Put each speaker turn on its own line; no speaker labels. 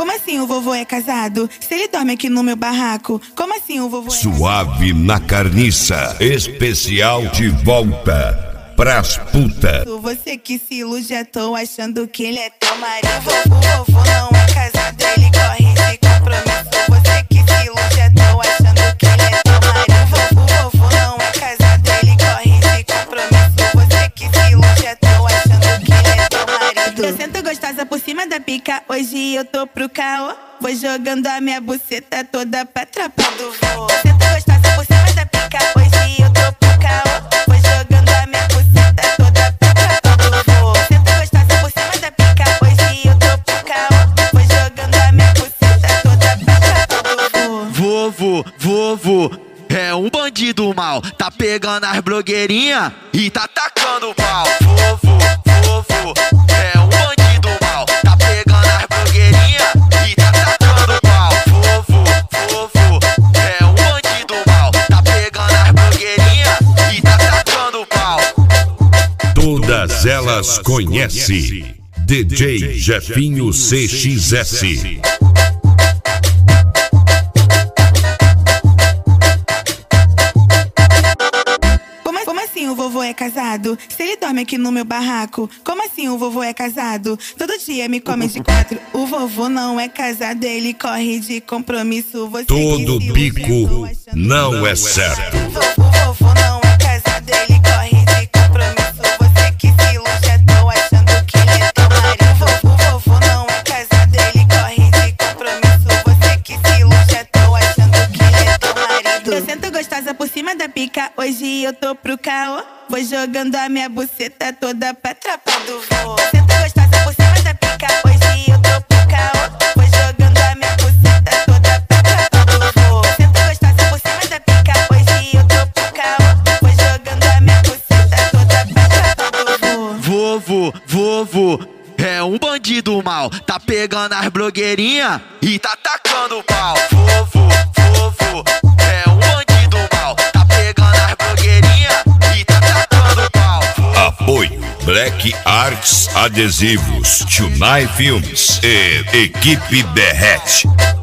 Como assim o vovô é casado? Se ele dorme aqui no meu barraco, como assim o vovô é
Suave na carniça, especial de volta pras puta.
Você que se ilude, já tô achando que ele é teu marido. Vovô não é casado, ele corre de compromisso. Você que se ilude, já tô achando que ele é teu marido. Vovô não é casado, ele corre de compromisso. Você que se ilude, já tô achando que ele é teu marido. Eu sento gostosa por cima da pica, hoje eu tô pro caô. Vou jogando a minha buceta toda pra tropa do vô. Sento gostosa por cima da pica, hoje eu tô pro caô. Vou jogando a minha buceta toda pra tropa do vô. Sento gostosa por cima da pica, hoje eu tô pro caô. Vou jogando a minha buceta toda pra tropa do vô.
Vovô é um bandido mal, tá pegando as blogueirinhas e tá tacando pau. Vovô é um bandido mal, tá pegando as blogueirinhas e tá tacando pau. Vovô é um bandido mal, tá pegando as blogueirinhas e tá tacando pau.
Todas elas conhecem DJ Jefinho CXS.
Como assim o vovô é casado? Se ele dorme aqui no meu barraco, como assim o vovô é casado? Todo dia me come de quatro. O vovô não é casado, ele corre de compromisso. Você
Todo bico não é certo.
O vovô não é casado, ele corre de compromisso. Você que se ilude, já tô achando que ele é teu marido. O vovô não é casado, ele corre de compromisso. Você que se ilude, já tô achando que ele é teu marido. Eu sento gostosa por cima da pica, hoje eu tô pro caô. Vou jogando a minha buceta toda pra tropa do vô. Sento gostosa por cima da pica, hoje eu tô pro caô. Vou jogando a minha buceta toda pra tropa do vô. Sento gostosa por cima da pica, hoje eu tô pro caô. Vou jogando a minha buceta toda pra tropa do vô.
Vovô é um bandido mal, tá pegando as blogueirinhas e tá tacando pau. Vovô é um bandido mal, tá pegando as blogueirinhas e tá tacando pau.
Apoio Black Arts Adesivos, Tunai Filmes e Equipe Derrete.